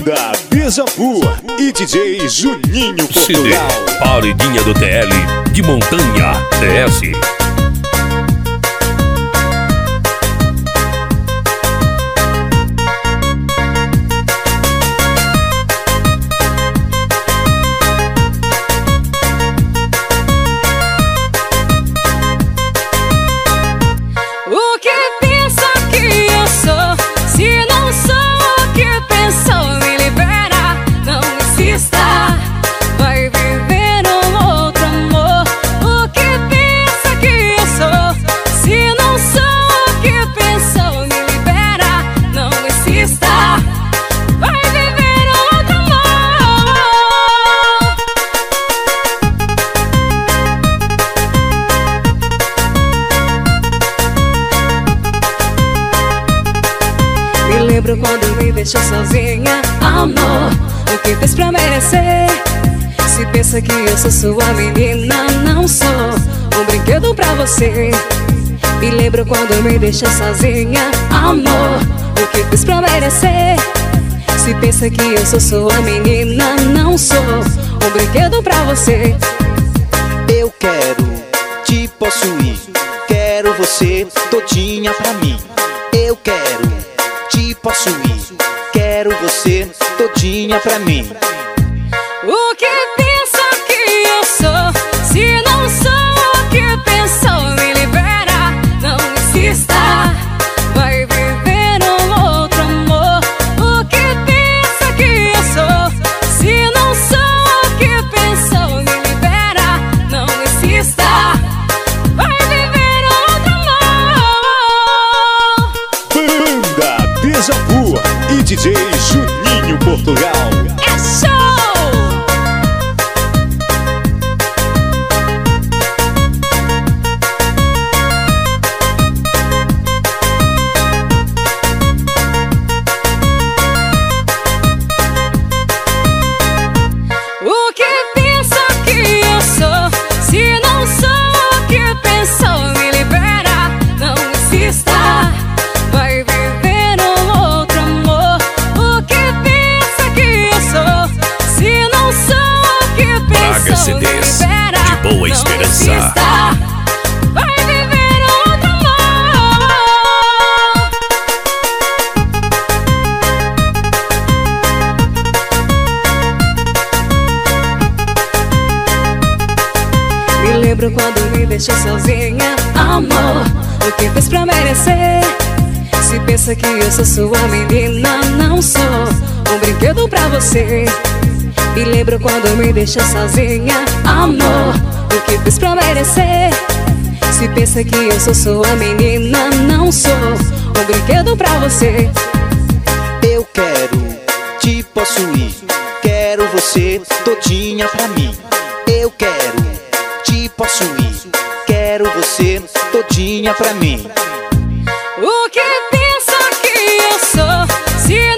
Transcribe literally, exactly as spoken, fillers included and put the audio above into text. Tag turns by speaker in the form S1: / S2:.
S1: Banda Beija-Flor e D J Juninho
S2: C D
S1: Portugal.
S2: Paredinha do T L de Montanha T S.
S3: O que pensa que eu sou? Se não sou o que pensou, me libera, não insista. Vai viver um outro amor. O que pensa que eu sou? Se não sou o que pensou, me libera, não insista. Vai viver um outro amor. Me lembro quando me deixou sozinha, amor. O que fez pra merecer? Se pensa que eu sou sua menina, não sou um brinquedo pra você. Me lembro quando me deixou sozinha, amor. O que fez pra merecer? Se pensa que eu sou sua menina, não sou um brinquedo pra você.
S4: Eu quero te possuir, quero você todinha pra mim. Eu quero te possuir, quero você todinha pra mim.
S3: O que pensa que eu sou? Se não sou o que pensou, me libera, não insista. Vai viver um outro amor. O que pensa que eu sou? Se não sou o que pensou, me libera, não insista. Vai viver outro amor.
S1: Banda Beija-Flor e D J Juninho Portugal.
S3: É show! O que pensa que eu sou? Se não sou o que pensou, me libera, não insista. Vai viver um outro amor. O que pensa que eu sou? Se não sou o que
S2: Braga
S3: pensou, me
S2: C Ds
S3: libera,
S2: de Boa
S3: não
S2: Esperança.
S3: insista. Vai viver outro amor. Me lembro quando me deixou sozinha, amor. O que fez pra merecer? Se pensa que eu sou sua menina, não sou um brinquedo pra você. Me lembro quando me deixou sozinha, amor. O que fez pra merecer? Se pensa que eu sou sua menina, não sou um brinquedo pra você.
S4: Eu quero te possuir, quero você todinha pra mim. Eu quero te possuir, quero você todinha pra mim.
S3: O que pensa que eu sou? Se